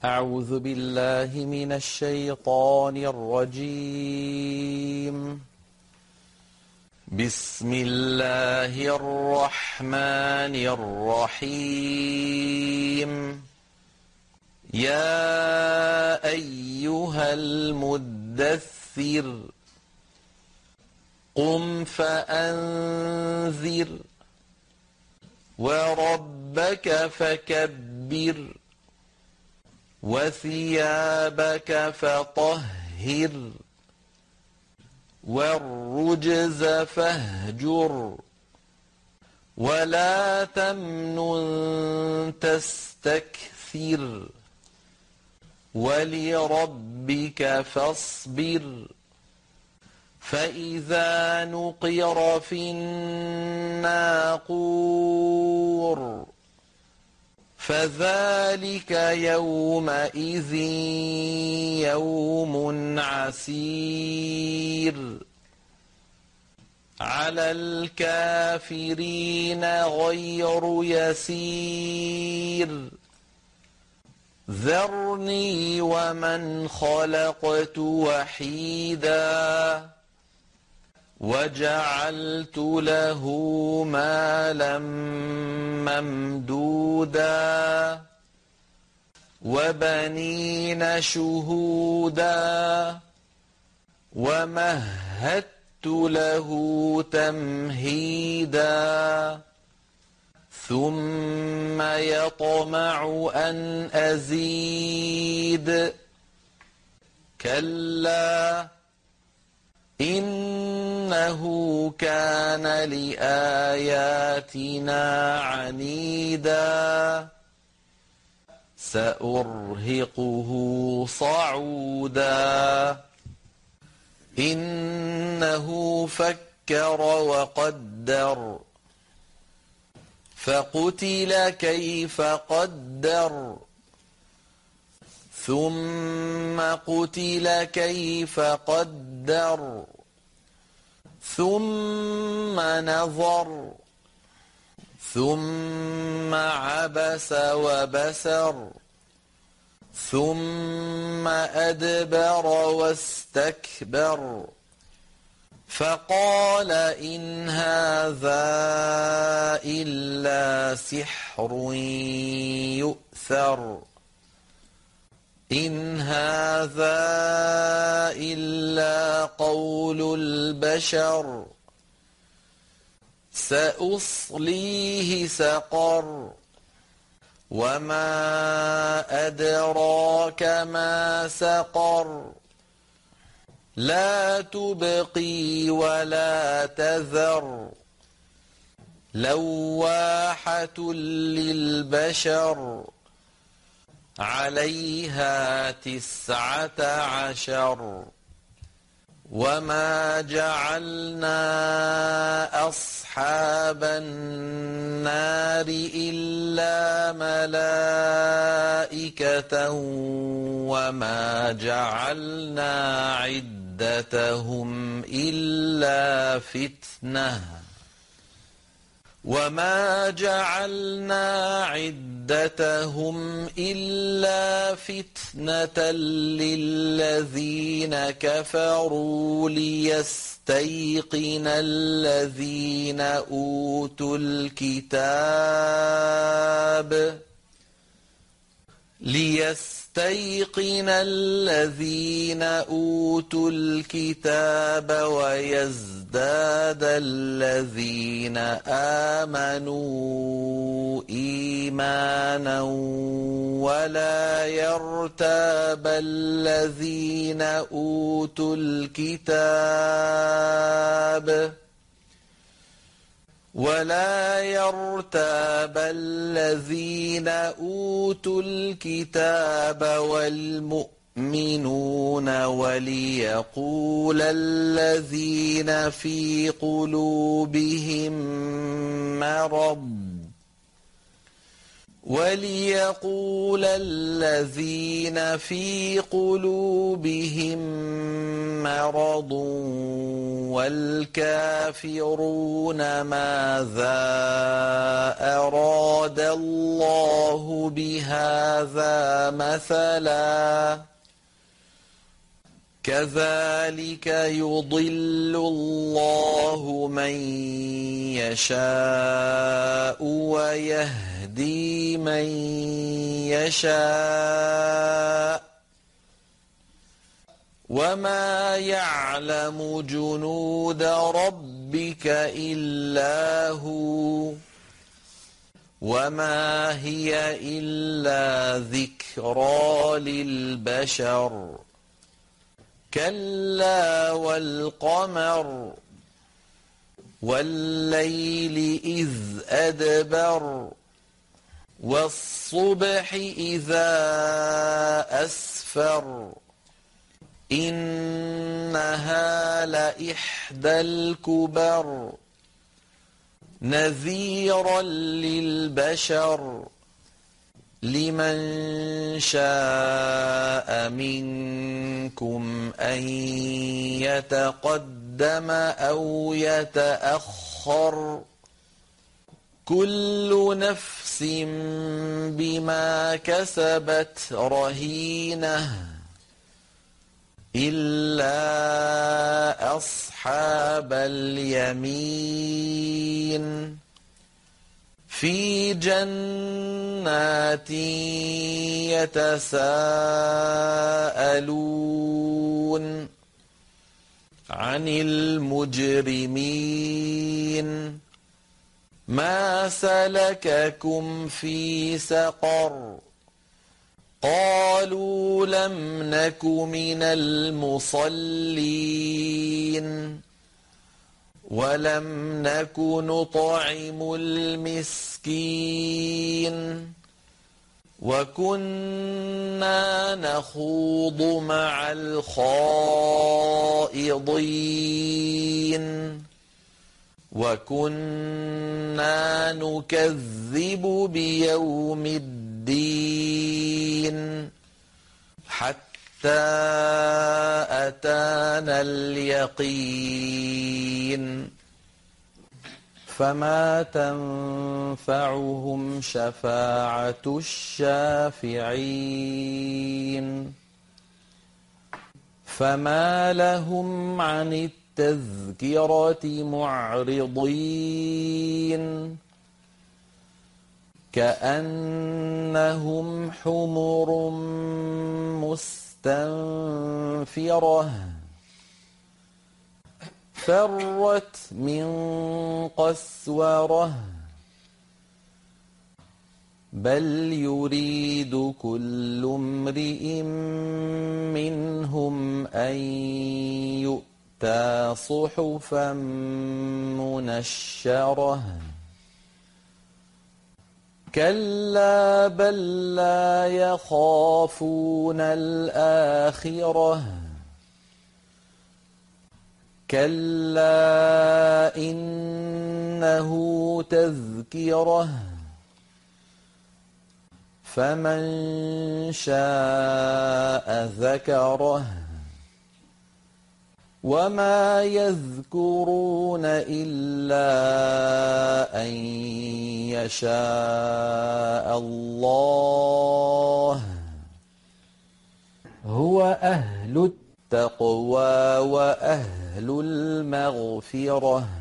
أعوذ بالله من الشيطان الرجيم. بسم الله الرحمن الرحيم. يا أيها المدثر قم فأنذر وربك فكبر وثيابك فطهر والرجز فاهجر ولا تمنن تستكثر ولربك فاصبر فإذا نقر في الناقور فذلك يومئذ يوم عسير على الكافرين غير يسير ذرني ومن خلقت وحيدا وجعلت له مالا ممدودا وبنين شهودا ومهدت له تمهيدا ثم يطمع أن أزيد كلا إنه كان لآياتنا عنيدا سأرهقه صعودا إنه فكر وقدر فقتل كيف قدر ثم قتل كيف قدر ثم نظر ثم عبس وبسر ثم أدبر واستكبر فقال إن هذا إلا سحر يؤثر إن هذا إلا قول البشر سأصليه سقر وما أدراك ما سقر لا تبقي ولا تذر لواحة للبشر عليها 19 وما جعلنا أصحاب النار إلا ملائكة وما جعلنا عدتهم إلا فتنة وما جعلنا عدتهم إلا فتنة للذين كفروا ليستيقن الذين أوتوا الكتاب ويزداد الذين آمنوا إيمانا ولا يرتاب الذين أوتوا الكتاب والمؤمنون وليقول الذين في قلوبهم مرض وليقول الذين في قلوبهم مرض والكافرون ماذا أراد الله بهذا مثلا كذلك يضل الله من يشاء ويهدي من يشاء وما يعلم جنود ربك إلا هو وما هي إلا ذكرى للبشر كلا والقمر والليل إذ أدبر والصبح إذا أسفر إنها لإحدى الكبر نذيرا للبشر لمن شاء منكم أن يتقدم أو يتأخر كل نفس بما كسبت رهينة إلا أصحاب اليمين في جنات يتساءلون عن المجرمين ما سلككم في سقر قالوا لم نك من المصلين ولم نك نطعم المسكين وكنا نخوض مع الخائضين وكنا نكذب بيوم الدين حتى أتانا اليقين فما تنفعهم شفاعة الشافعين فما لهم عن التذكرة معرضين كأنهم حمر مستنفرة فرت من قسورة بل يريد كل امرئ منهم أن يؤتى صحفا منشرة كلا بل لا يخافون الآخرة كلا إنه تذكرة فمن شاء ذكره وما يذكرون إلا أن يشاء الله هو أهل التقوى وأهل المغفرة